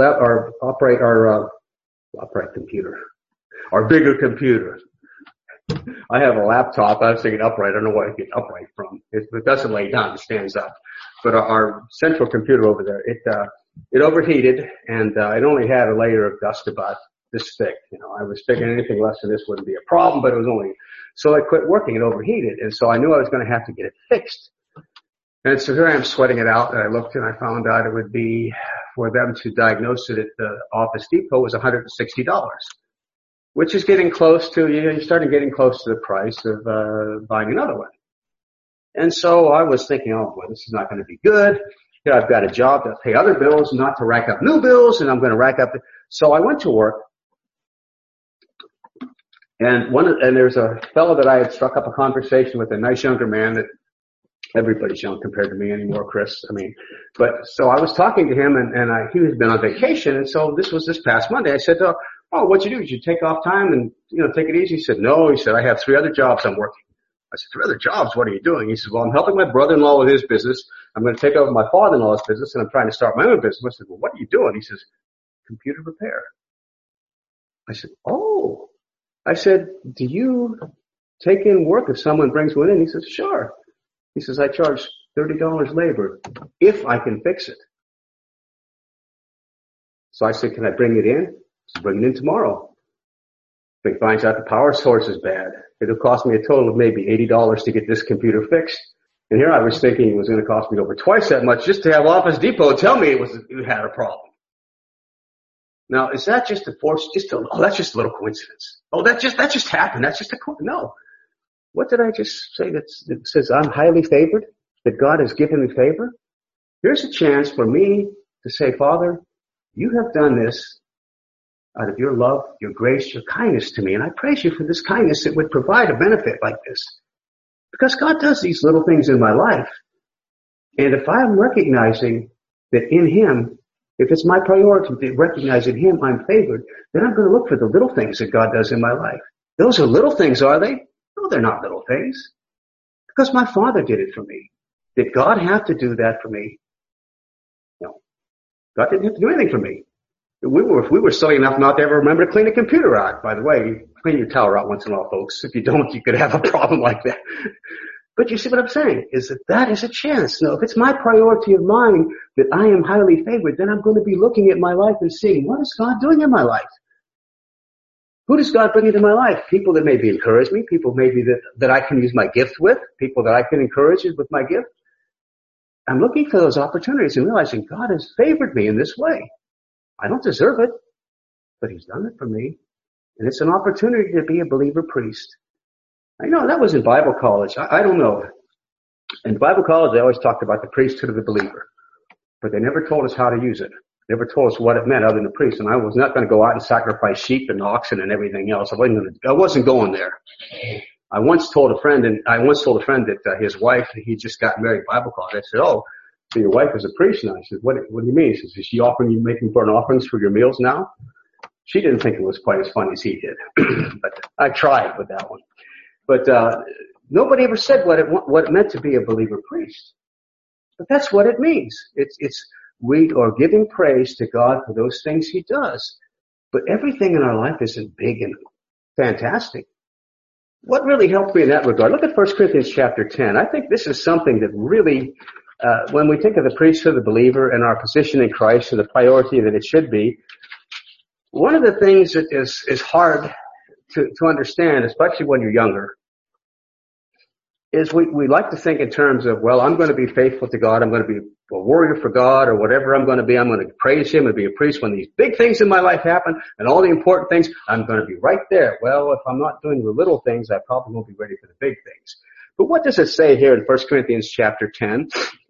bigger computer. I have a laptop. I was thinking upright. I don't know where I get upright from. It doesn't lay down. It stands up. But our central computer over there, it overheated, and it only had a layer of dust about this thick. I was thinking anything less than this wouldn't be a problem, but it was only. So I quit working. It overheated, and so I knew I was going to have to get it fixed. And so here I am sweating it out, and I looked and I found out it would be, for them to diagnose it at the Office Depot was $160, which is getting close to, you're starting getting close to the price of buying another one. And so I was thinking, oh boy, this is not going to be good. I've got a job to pay other bills, not to rack up new bills, and I'm going to rack up. So I went to work, and there's a fellow that I had struck up a conversation with, a nice younger man that everybody's young compared to me anymore, Chris. But so I was talking to him, and he had been on vacation, and so this was this past Monday. I said, oh, what'd you do? Did you take off time and, take it easy? He said, no. He said, I have 3 other jobs I'm working. I said, 3 other jobs? What are you doing? He said, well, I'm helping my brother-in-law with his business. I'm going to take over my father-in-law's business, and I'm trying to start my own business. I said, well, what are you doing? He says, computer repair. I said, oh. I said, do you take in work if someone brings one in? He says, sure. He says, I charge $30 labor if I can fix it. So I said, can I bring it in? He said, bring it in tomorrow. If he finds out the power source is bad, it'll cost me a total of maybe $80 to get this computer fixed. And here I was thinking it was going to cost me over twice that much just to have Office Depot tell me it had a problem. Now, is that just a force? That's just a little coincidence. Oh, that just happened. That's just no. What did I just say that says I'm highly favored? That God has given me favor? Here's a chance for me to say, Father, you have done this out of your love, your grace, your kindness to me, and I praise you for this kindness that would provide a benefit like this. Because God does these little things in my life. And if I'm recognizing that in Him, if it's my priority to recognize in Him I'm favored, then I'm going to look for the little things that God does in my life. Those are little things, are they? No, they're not little things. Because my Father did it for me. Did God have to do that for me? No. God didn't have to do anything for me. If we were silly enough not to ever remember to clean a computer out. By the way, clean your tower out once in a while, folks. If you don't, you could have a problem like that. But you see what I'm saying, is that is a chance. Now, if it's my priority of mine that I am highly favored, then I'm going to be looking at my life and seeing, what is God doing in my life? Who does God bring into my life? People that maybe encourage me, people maybe that I can use my gift with, people that I can encourage with my gift. I'm looking for those opportunities and realizing God has favored me in this way. I don't deserve it, but He's done it for me. And it's an opportunity to be a believer priest. I know that was in Bible college. I don't know. In Bible college, they always talked about the priesthood of the believer, but they never told us how to use it. Never told us what it meant other than the priest. And I was not going to go out and sacrifice sheep and oxen and everything else. I wasn't going there. I once told a friend that his wife, he just got married in Bible college. I said, oh, so your wife is a priest now? I said, what do you mean? He says, is she making burnt offerings for your meals now? She didn't think it was quite as funny as he did. But I tried with that one. But nobody ever said what it meant to be a believer priest. But that's what it means. We are giving praise to God for those things He does. But everything in our life isn't big and fantastic. What really helped me in that regard? Look at 1 Corinthians chapter 10. I think this is something that really, when we think of the priesthood of the believer and our position in Christ and the priority that it should be, one of the things that is hard to understand, especially when you're younger, is we like to think in terms of, well, I'm going to be faithful to God. I'm going to be a warrior for God or whatever I'm going to be. I'm going to praise Him and be a priest when these big things in my life happen and all the important things. I'm going to be right there. Well, if I'm not doing the little things, I probably won't be ready for the big things. But what does it say here in 1 Corinthians chapter 10?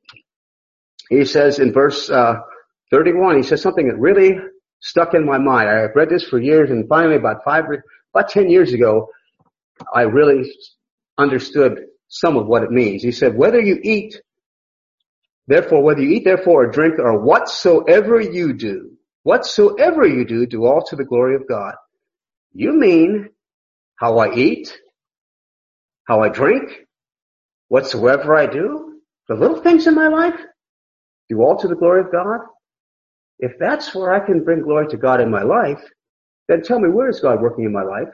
He says in verse 31, he says something that really stuck in my mind. I've read this for years, and finally about about 10 years ago, I really understood some of what it means. He said, whether you eat, therefore, or drink, or whatsoever you do, do all to the glory of God. You mean how I eat, how I drink, whatsoever I do, the little things in my life, do all to the glory of God? If that's where I can bring glory to God in my life, then tell me, where is God working in my life?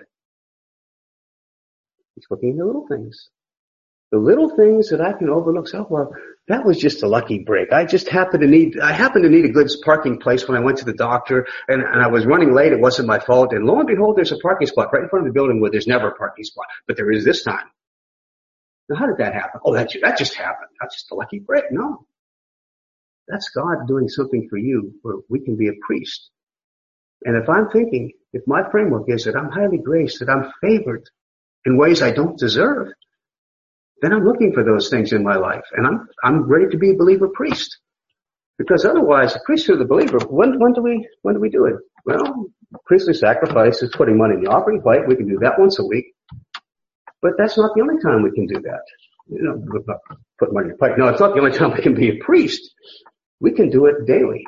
He's working in the little things. The little things that I can overlook. So, well, that was just a lucky break. I happened to need a good parking place when I went to the doctor, and I was running late. It wasn't my fault. And lo and behold, there's a parking spot right in front of the building where there's never a parking spot, but there is this time. Now, how did that happen? Oh, that just happened. That's just a lucky break. No. That's God doing something for you where we can be a priest. And if my framework is that I'm highly graced, that I'm favored in ways I don't deserve, then I'm looking for those things in my life. And I'm ready to be a believer priest. Because otherwise, the priesthood of the believer, when do we do it? Well, priestly sacrifice is putting money in the offering plate. We can do that once a week. But that's not the only time we can do that. Put money in the plate. No, it's not the only time we can be a priest. We can do it daily.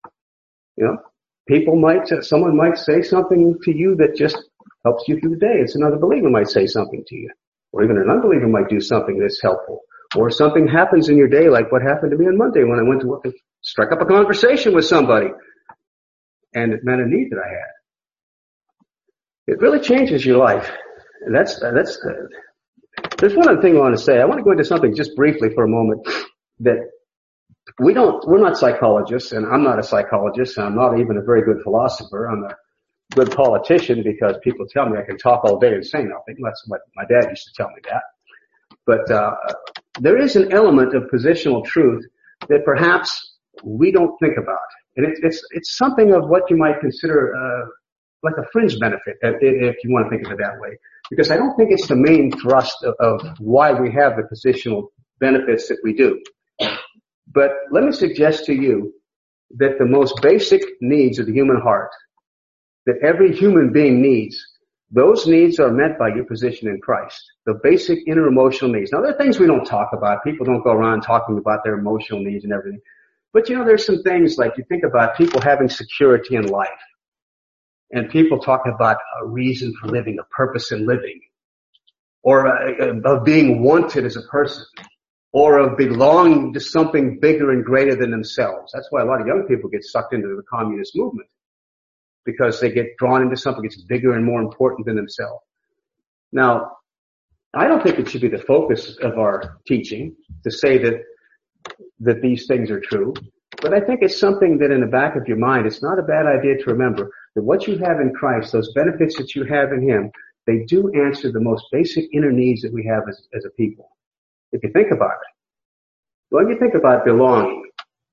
Someone might say something to you that just helps you through the day. It's another believer might say something to you. Or even an unbeliever might do something that's helpful. Or something happens in your day like what happened to me on Monday when I went to work and struck up a conversation with somebody. And it met a need that I had. It really changes your life. And there's one other thing I want to say. I want to go into something just briefly for a moment that we're not psychologists, and I'm not a psychologist, and I'm not even a very good philosopher. I'm a good politician because people tell me I can talk all day and say nothing. That's what my dad used to tell me that. But there is an element of positional truth that perhaps we don't think about. And it's something of what you might consider like a fringe benefit, if you want to think of it that way. Because I don't think it's the main thrust of why we have the positional benefits that we do. But let me suggest to you that the most basic needs of the human heart, that every human being needs, those needs are met by your position in Christ. The basic inner emotional needs. Now, there are things we don't talk about. People don't go around talking about their emotional needs and everything. But there's some things like you think about people having security in life. And people talk about a reason for living, a purpose in living. Or of being wanted as a person. Or of belonging to something bigger and greater than themselves. That's why a lot of young people get sucked into the communist movement. Because they get drawn into something that's bigger and more important than themselves. Now, I don't think it should be the focus of our teaching to say that these things are true. But I think it's something that in the back of your mind, it's not a bad idea to remember that what you have in Christ, those benefits that you have in Him, they do answer the most basic inner needs that we have as a people. If you think about it. When you think about belonging,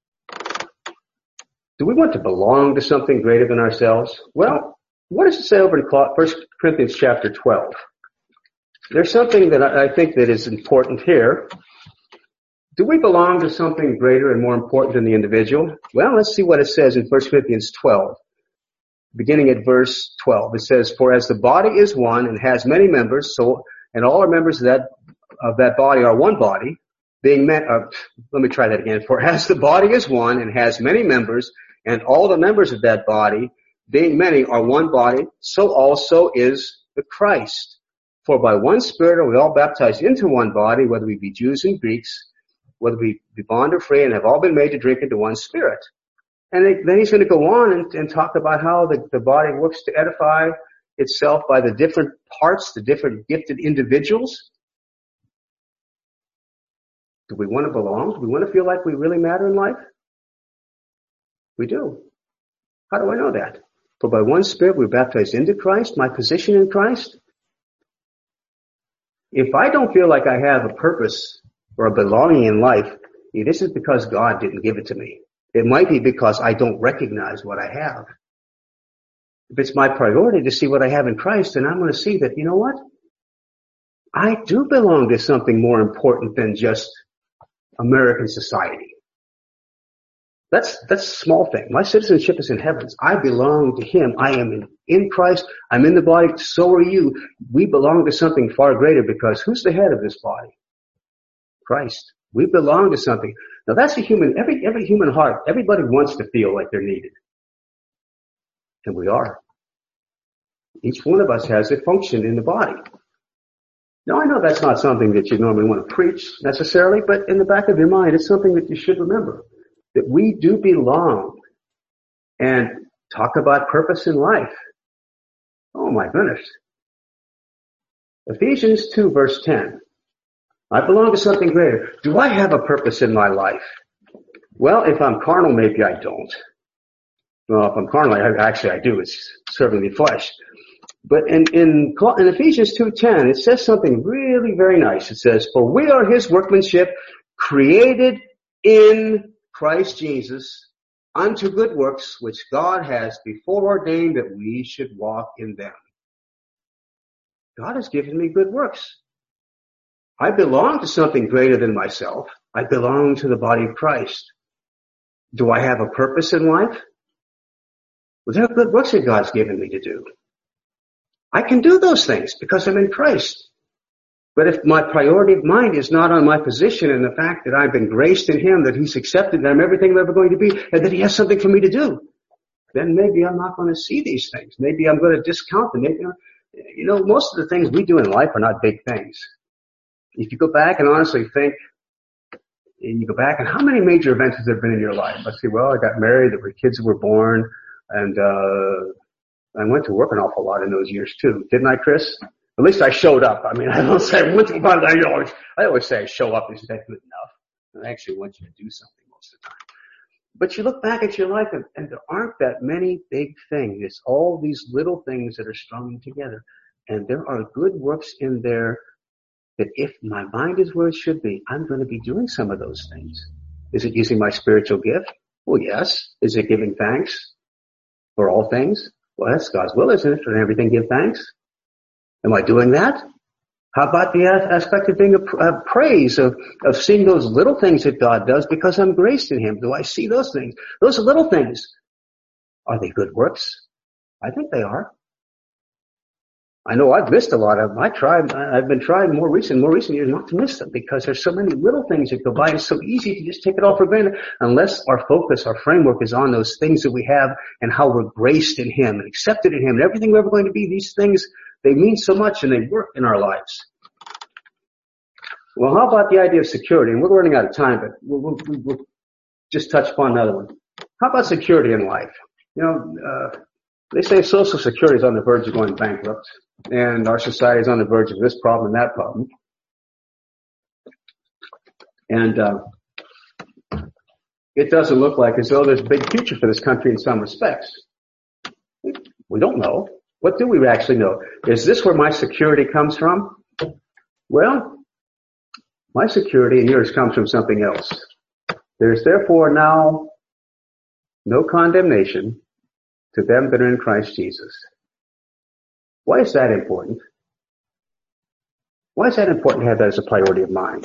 do we want to belong to something greater than ourselves? Well, what does it say over in 1 Corinthians chapter 12? There's something that I think that is important here. Do we belong to something greater and more important than the individual? Well, let's see what it says in 1 Corinthians 12. Beginning at verse 12, it says, "For as the body is one and has many members, and all are members of that body are one body, being met." Let me try that again. "For as the body is one and has many members, and all the members of that body, being many, are one body, so also is the Christ. For by one Spirit are we all baptized into one body, whether we be Jews and Greeks, whether we be bond or free, and have all been made to drink into one Spirit." And then he's going to go on and talk about how the body works to edify itself by the different parts, the different gifted individuals. Do we want to belong? Do we want to feel like we really matter in life? We do. How do I know that? For by one Spirit we're baptized into Christ, my position in Christ. If I don't feel like I have a purpose or a belonging in life, it isn't because God didn't give it to me. It might be because I don't recognize what I have. If it's my priority to see what I have in Christ, then I'm going to see that, you know what? I do belong to something more important than just American society. That's a small thing. My citizenship is in heavens. I belong to Him. I am in Christ. I'm in the body. So are you. We belong to something far greater because who's the head of this body? Christ. We belong to something. Now that's every human heart. Everybody wants to feel like they're needed. And we are. Each one of us has a function in the body. Now I know that's not something that you normally want to preach necessarily, but in the back of your mind, it's something that you should remember. That we do belong. And talk about purpose in life. Oh my goodness. Ephesians 2 verse 10. I belong to something greater. Do I have a purpose in my life? Well, if I'm carnal, maybe I don't. Well, if I'm carnal, I do. It's serving the flesh. But in Ephesians 2:10, it says something really very nice. It says, for we are his workmanship, created in Christ Jesus, unto good works, which God has before ordained that we should walk in them. God has given me good works. I belong to something greater than myself. I belong to the body of Christ. Do I have a purpose in life? Well, there are good works that God's given me to do. I can do those things because I'm in Christ. But if my priority of mind is not on my position and the fact that I've been graced in him, that he's accepted, that I'm everything I'm ever going to be, and that he has something for me to do, then maybe I'm not going to see these things. Maybe I'm going to discount them. Maybe, most of the things we do in life are not big things. If you go back and honestly think, and you go back and how many major events has there been in your life? Let's see, well, I got married, there were kids who were born, and I went to work an awful lot in those years too. Didn't I, Chris? At least I showed up. I mean, I don't say I went to work. I always say I show up. Isn't that good enough? And I actually want you to do something most of the time. But you look back at your life and there aren't that many big things. It's all these little things that are strung together. And there are good works in there that if my mind is where it should be, I'm going to be doing some of those things. Is it using my spiritual gift? Well, yes. Is it giving thanks for all things? Well, that's God's will, isn't it? For everything give thanks. Am I doing that? How about the aspect of being a praise, of seeing those little things that God does because I'm graced in him? Do I see those things? Those are little things. Are they good works? I think they are. I know I've missed a lot of them. I've been trying more recent years not to miss them because there's so many little things that go by. It's so easy to just take it all for granted unless our focus, our framework is on those things that we have and how we're graced in him and accepted in him and everything we're ever going to be. These things, they mean so much and they work in our lives. Well, how about the idea of security? And we're running out of time, but we'll just touch upon another one. How about security in life? They say Social Security is on the verge of going bankrupt, and our society is on the verge of this problem and that problem. And it doesn't look like as though there's a big future for this country in some respects. We don't know. What do we actually know? Is this where my security comes from? Well, my security and yours comes from something else. There is therefore now no condemnation to them that are in Christ Jesus. Why is that important? Why is that important to have that as a priority of mind?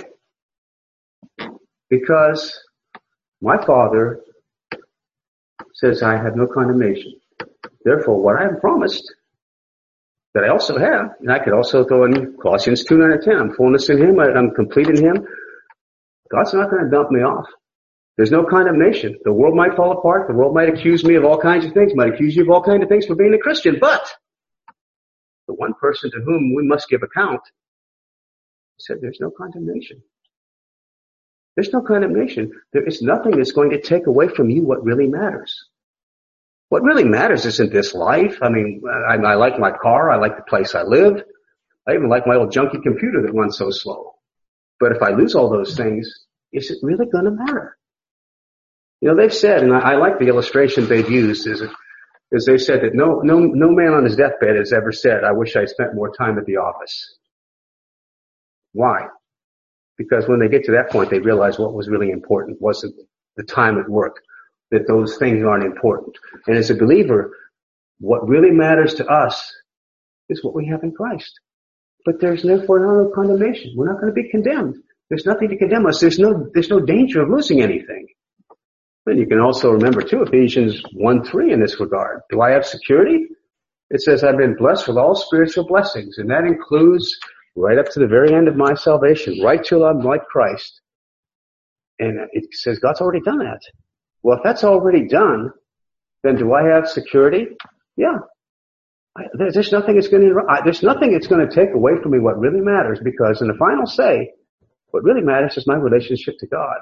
Because my Father says I have no condemnation. Therefore, what I am promised, that I also have, and I could also throw in Colossians 2:9-10, I'm fullness in him, I'm complete in him. God's not going to dump me off. There's no condemnation. The world might fall apart. The world might accuse me of all kinds of things, might accuse you of all kinds of things for being a Christian. But the one person to whom we must give account said there's no condemnation. There's no condemnation. There is nothing that's going to take away from you what really matters. What really matters isn't this life. I mean, I like my car. I like the place I live. I even like my old junky computer that runs so slow. But if I lose all those things, is it really going to matter? They've said, and I like the illustration they've used, is they've said that no man on his deathbed has ever said, I wish I spent more time at the office. Why? Because when they get to that point, they realize what was really important wasn't the time at work, that those things aren't important. And as a believer, what really matters to us is what we have in Christ. But there's therefore no condemnation. We're not going to be condemned. There's nothing to condemn us. There's no danger of losing anything. And you can also remember too, Ephesians 1:3 in this regard. Do I have security? It says, I've been blessed with all spiritual blessings, and that includes right up to the very end of my salvation, right till I'm like Christ. And it says God's already done that. Well, if that's already done, then do I have security? Yeah. There's nothing that's going to take away from me what really matters, because in the final say, what really matters is my relationship to God.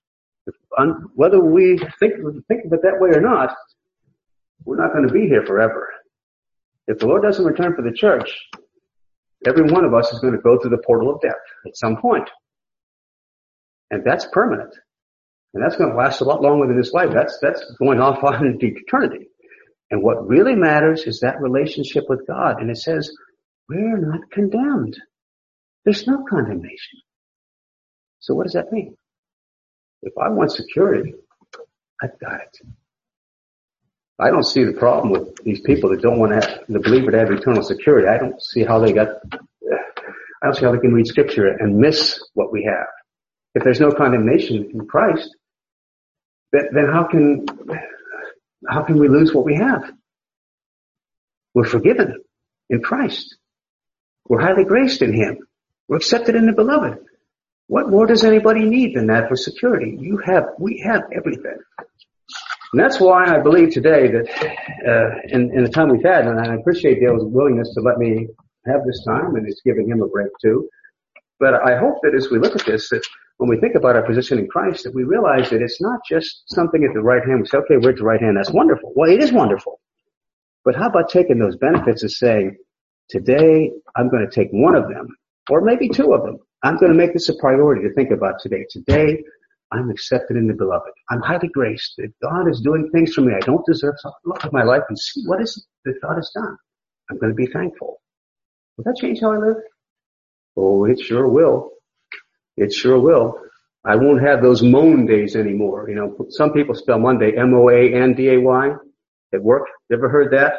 Whether we think of it that way or not, we're not going to be here forever. If the Lord doesn't return for the church, every one of us is going to go through the portal of death at some point. And that's permanent. And that's going to last a lot longer than this life. That's going off on into eternity. And what really matters is that relationship with God. And it says, we're not condemned. There's no condemnation. So what does that mean? If I want security, I've got it. I don't see the problem with these people that don't want to have the believer to have eternal security. I don't see how they can read Scripture and miss what we have. If there's no condemnation in Christ, then how can we lose what we have? We're forgiven in Christ. We're highly graced in Him. We're accepted in the Beloved. What more does anybody need than that for security? We have everything. And that's why I believe today that in the time we've had, and I appreciate Dale's willingness to let me have this time, and it's giving him a break too. But I hope that as we look at this, that when we think about our position in Christ, that we realize that it's not just something at the right hand. We say, okay, we're at the right hand. That's wonderful. Well, it is wonderful. But how about taking those benefits and saying, today I'm going to take one of them, or maybe two of them. I'm going to make this a priority to think about today. Today, I'm accepted in the Beloved. I'm highly graced. That God is doing things for me I don't deserve. So I'll look at my life and see what is it that God has done. I'm going to be thankful. Will that change how I live? Oh, it sure will. It sure will. I won't have those moan days anymore. You know, some people spell Monday M-O-A-N-D-A-Y at work. You ever heard that?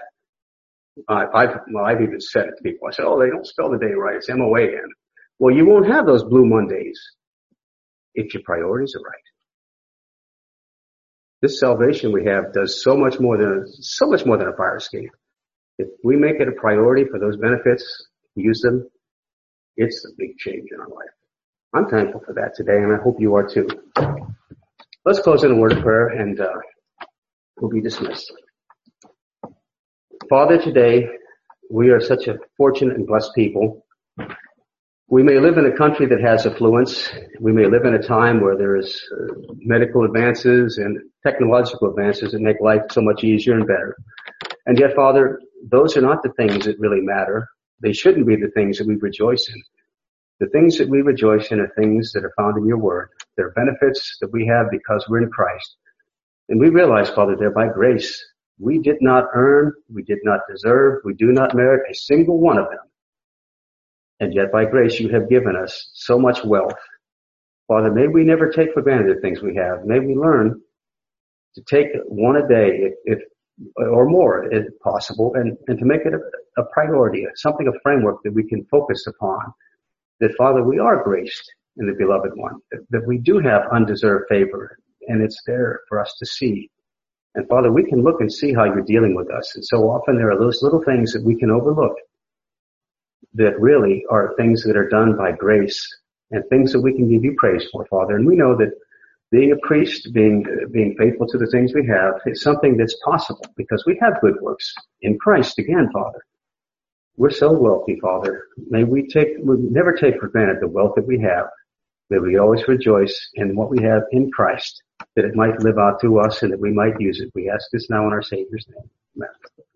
I've even said it to people. I said, oh, they don't spell the day right. It's M-O-A-N. Well, you won't have those blue Mondays if your priorities are right. This salvation we have does so much more than a fire escape. If we make it a priority for those benefits, use them, it's a big change in our life. I'm thankful for that today, and I hope you are too. Let's close in a word of prayer, and we'll be dismissed. Father, today we are such a fortunate and blessed people. We may live in a country that has affluence. We may live in a time where there is medical advances and technological advances that make life so much easier and better. And yet, Father, those are not the things that really matter. They shouldn't be the things that we rejoice in. The things that we rejoice in are things that are found in your word. They're benefits that we have because we're in Christ. And we realize, Father, they're by grace. We did not earn, we did not deserve, we do not merit a single one of them. And yet by grace you have given us so much wealth. Father, may we never take for granted the things we have. May we learn to take one a day, or more if possible, and to make it a priority, something, a framework that we can focus upon. That, Father, we are graced in the Beloved One, that we do have undeserved favor, and it's there for us to see. And Father, we can look and see how you're dealing with us. And so often there are those little things that we can overlook that really are things that are done by grace and things that we can give you praise for, Father. And we know that being a priest, being faithful to the things we have, is something that's possible because we have good works in Christ again, Father. We're so wealthy, Father. May we never take for granted the wealth that we have. May we always rejoice in what we have in Christ, that it might live out through us and that we might use it. We ask this now in our Savior's name. Amen.